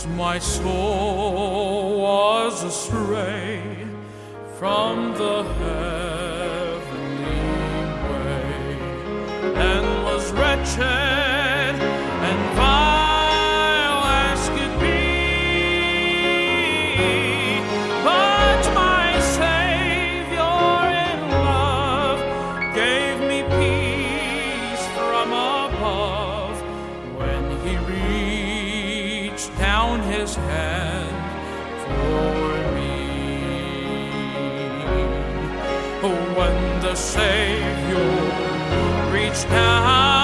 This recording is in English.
as my soul was astray from the heavenly way, and was wretched and vile as could be. But my Savior in love gave me peace from above, when He reached down His hand for me. When the Savior reached down